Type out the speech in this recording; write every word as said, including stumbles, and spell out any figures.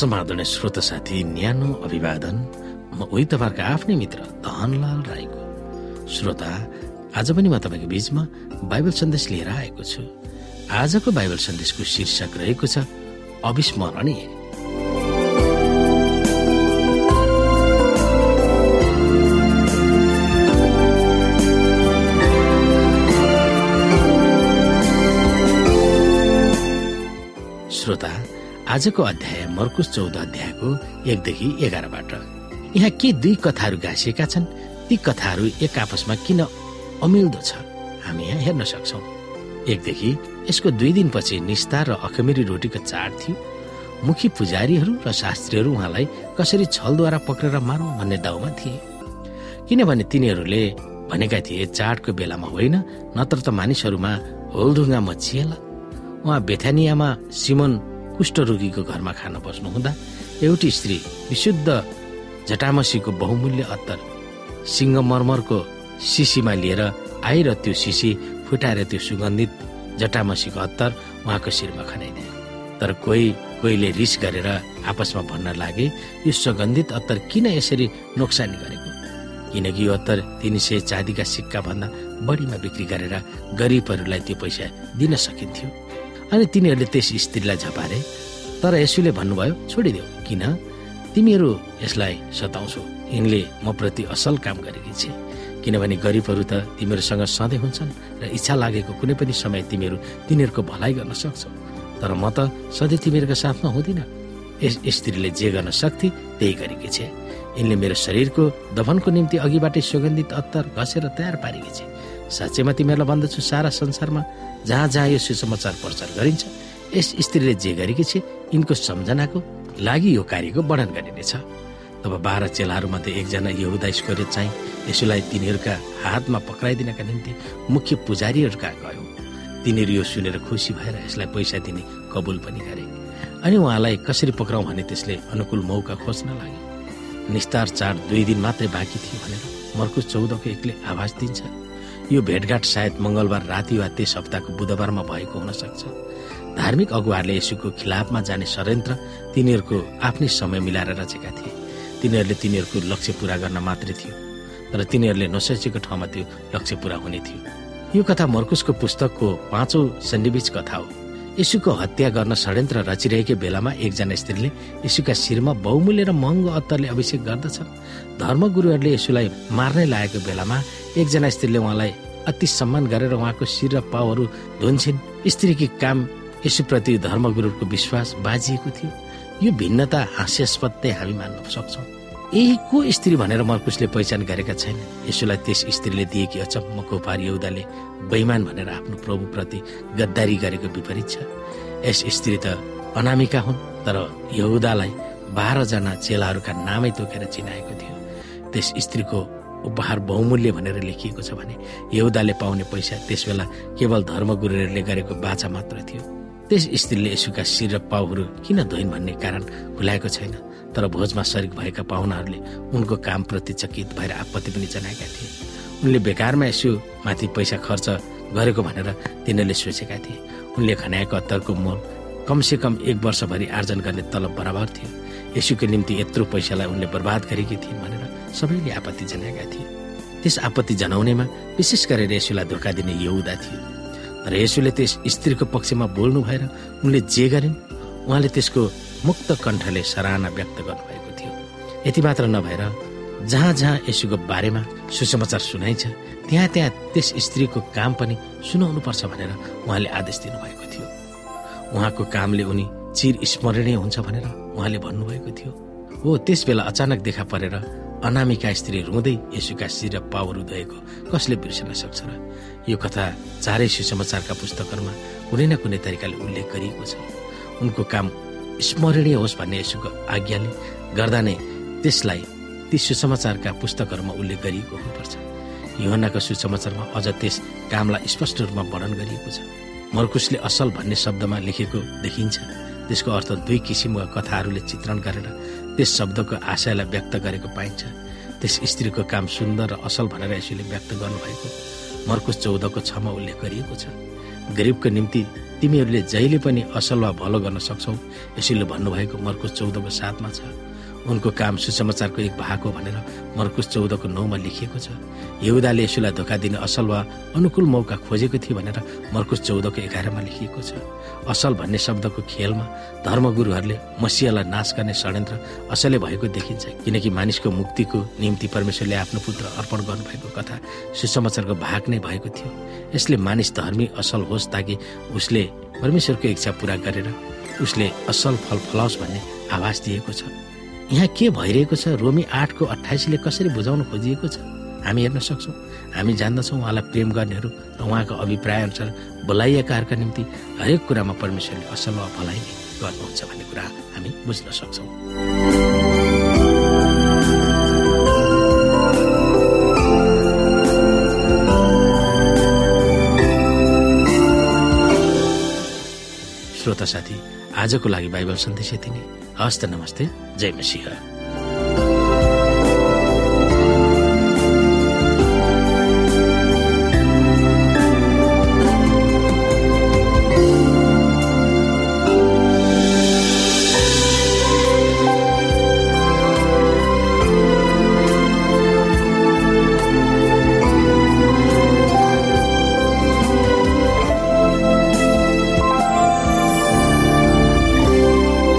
समादरणीय श्रोता साथी, न्यानो अभिवादन। म उही तपाईँहरूको आफ्नै मित्र धनलाल राईको। श्रोता, आज पनि म तपाईँको बीचमा बाइबल सन्देश लिएर आएको छु। आजको बाइबल सन्देशको शीर्षक रहेको छ अविस्मरणीय। श्रोता, आजको अध्याय मर्कुस चौध अध्यायको एकदेखि एघारबाट यहाँ के दुई कथाहरू गाँसिएका छन्, ती कथाहरू एक आपसमा किन अमिल्दो छ, हामी यहाँ हेर्न सक्छौं। एकदेखि यसको दुई दिनपछि निस्तार र अखमिरी रोटीको चाड थियो। मुखी पुजारीहरू र शास्त्रीहरू उहाँलाई कसरी छलद्वारा पक्रेर मारौं भन्ने दाउमा थिए, किनभने तिनीहरूले भनेका थिए चाडको बेलामा होइन, नत्र त मानिसहरूमा होलढुङ्गा मचिएला। उहाँ बेथानियामा सिमोन कुष्ठरोगीको घरमा खान बस्नुहुँदा एउटी स्त्री विशुद्ध जटामसीको बहुमूल्य अत्तर सिंगमर्मरको शिशीमा लिएर आई र त्यो शिशी फुटाएर त्यो सुगन्धित जटामसीको अत्तर उहाँको शिरमा खनाइदिए। तर कोही कोहीले रिस गरेर आपसमा भन्न लागे, यो सुगन्धित अत्तर किन यसरी नोक्सानी गरेको, किनकि यो अत्तर तीन सय चाँदीका सिक्का भन्दा बढीमा बिक्री गरेर गरिबहरूलाई त्यो पैसा दिन सकिन्थ्यो। अनि तिनीहरूले त्यस स्त्रीलाई झपारे। तर यसुले भन्नुभयो, छोडिदेऊ, किन तिमीहरू यसलाई सताउँछौ? यिनले म प्रति असल काम गरेकी छे, किनभने गरिबहरू त तिमीहरूसँग सधैँ हुन्छन् र इच्छा लागेको कुनै पनि समय तिमीहरू तिनीहरूको भलाइ गर्न सक्छौ, तर म त सधैँ तिमीहरूका साथमा हुँदिन। यस स्त्रीले जे गर्न सक्थे त्यही गरेकी छे। यिनले मेरो शरीरको दफनको निम्ति अघिबाटै सुगन्धित अत्तर घसेर तयार पारेकी छे। साँच्चैमा तिमीहरूलाई भन्दछु, सारा संसारमा जहाँ जहाँ यो सुसमाचार प्रचार गरिन्छ, यस स्त्रीले जे गरेकी छे यिनको सम्झनाको लागि यो कार्यको वर्णन गरिनेछ। तब बाह्र चेलाहरूमध्ये एकजना यहुदा इस्करियोत चाहिँ यसुलाई तिनीहरूका हातमा पक्राइदिनका निम्ति मुख्य पुजारीहरू कहाँ गयो। तिनीहरू यो सुनेर खुसी भएर यसलाई पैसा दिने कबुल पनि गरे। अनि उहाँलाई कसरी पक्राउँ भने त्यसले अनुकूल मौका खोज्न लागे। निस्तार चाड दुई दिन मात्रै बाँकी थियो भनेर मर्कुस चौधको एकले आभास दिन्छ। यो भेटघाट सायद मंगलबार राति वा त्यस हप्ताको बुधबारमा भएको हुन सक्छ। धार्मिक अगुवाहरूले यसुको खिलाफमा जाने षड्यन्त्र तिनीहरूको आफ्नै समय मिलाएर रचेका थिए। तिनीहरूले तिनीहरूको लक्ष्य पूरा गर्न मात्रै थियो, तर तिनीहरूले नसोचेको ठाउँमा त्यो लक्ष्य पूरा हुने थियो। यो कथा मर्कुसको पुस्तकको पाँचौं सन्निवेश कथा हो। यसुको हत्या गर्न षड्यन्त्र रचिरहेकै बेलामा एकजना स्त्रीले यसुका शिरमा बहुमूल्य र महँगो अत्तरले अभिषेक गर्दछन्। धर्मगुरुहरूले यसुलाई मार्नै लागेको बेलामा एकजना स्त्रीले उहाँलाई अति सम्मान गरेर उहाँको शिर र पाउहरू धुन्छिन्। स्त्रीकी काम यसुप्रति धर्मगुरुको विश्वास बाजिएको थियो। यो भिन्नता हास्यास्पद हामी मान्न सक्छौँ। यही को स्त्री भनेर मर्कुसले पहिचान गरेका छैन। यसुलाई त्यस स्त्रीले दिएकी अचम्मको उपहार यहुदाले बेइमान भनेर आफ्नो प्रभुप्रति गद्दारी गरेको विपरीत छ। यस स्त्री त अनामिका हुन्, तर यहुदालाई बाह्रजना चेलाहरूका नामै तोकेर चिनाएको थियो। त्यस स्त्रीको उपहार बहुमूल्य भनेर लेखिएको छ भने यहुदाले पाउने पैसा त्यसबेला केवल धर्मगुरुहरूले गरेको बाचा मात्र थियो। त्यस स्त्रीले यसुका शिर र पाउहरू किन धोइन् भन्ने कारण खुलाएको छैन, तर भोजमा शरीक भएका पाहुनाहरूले उनको कामप्रति चकित भएर आपत्ति पनि जनाएका थिए। उनले बेकारमा यसु माथि पैसा खर्च गरेको भनेर तिनीहरूले सोचेका थिए। उनले खनाएको अत्तरको मोल कमसे कम एक वर्षभरि आर्जन गर्ने तलब बराबर थियो। यसुको निम्ति यत्रो पैसालाई उनले बर्बाद गरेकी थिइन् भनेर सबैले आपत्ति जनाएका थिए। त्यस आपत्ति जनाउनेमा विशेष गरेर यसुलाई धोका दिने यहुदा थियो। तर यसुले त्यस स्त्रीको पक्षमा बोल्नु भएर उनले जे गरिन् उहाँले त्यसको मुक्त कण्ठले सराहना व्यक्त गर्नुभएको थियो। यति मात्र नभएर जहाँ जहाँ यसुको बारेमा सुसमाचार सुनाइन्छ त्यहाँ त्यहाँ त्यस स्त्रीको काम पनि सुनाउनुपर्छ भनेर उहाँले आदेश दिनुभएको थियो। उहाँको कामले उनी चिर स्मरणीय हुन्छ भनेर उहाँले भन्नुभएको थियो। हो, त्यस बेला अचानक देखा परेर अनामिका स्त्री रुँदै यसुका शिर र पाउहरू धोएको कसले बिर्सन सक्छ र? यो कथा चारै सुसमाचारका पुस्तकहरूमा कुनै न कुनै तरिकाले उल्लेख गरिएको छ। उनको काम स्मरणीय होस् भन्ने यसुको आज्ञाले गर्दा नै त्यसलाई ती सुसमाचारका पुस्तकहरूमा उल्लेख गरिएको हुनुपर्छ। यूहन्नाको सुसमाचारमा अझ त्यस कामलाई स्पष्ट रूपमा वर्णन गरिएको छ। मर्कुसले असल भन्ने शब्दमा लेखेको देखिन्छ। त्यसको अर्थ दुई किसिमका कथाहरूले चित्रण गरेर त्यस शब्दको आशयलाई व्यक्त गरेको पाइन्छ। त्यस स्त्रीको काम सुन्दर र असल भनेर यसले व्यक्त गर्नुभएको मर्कुस चौधको छमा उल्लेख गरिएको छ। गरिबको निम्ति तिमीहरूले जहिले पनि असल वा भलो गर्न सक्छौ, यसैले भन्नुभएको मर्कुस चौधको सातमा छ। उनको काम सुसमाचारको एक भाग हो भनेर मर्कुस चौधको नौमा लेखिएको छ। यहुदाले यसुलाई धोका दिने असल वा अनुकूल मौका खोजेको थियो भनेर मर्कुस चौधको एघारमा लेखिएको छ। असल भन्ने शब्दको खेलमा धर्मगुरुहरूले मसियालाई नाश गर्ने षड्यन्त्र असलै भएको देखिन्छ, किनकि मानिसको मुक्तिको निम्ति परमेश्वरले आफ्नो पुत्र अर्पण गर्नुभएको कथा सुसमाचारको भाग नै भएको थियो। यसले मानिस धर्मी असल होस् ताकि उसले परमेश्वरको इच्छा पूरा गरेर उसले असल फल फलाओस् भन्ने आवाज दिएको छ। यहाँ के भइरहेको छ रोमी आठको अठाइसले कसरी बुझाउन खोजिएको छ हामी हेर्न सक्छौँ। हामी जान्दछौँ उहाँलाई प्रेम गर्नेहरू र उहाँको अभिप्राय अनुसार बोलाइएकाहरूका निम्ति हरेक कुरामा परमेश्वरले असल वा भलाइ नै गर्नुहुन्छ भन्ने कुरा हामी बुझ्न सक्छौँ। श्रोता साथी, आजको लागि बाइबल सन्देश यति नै। हस्त नमस्ते, जय मसीह।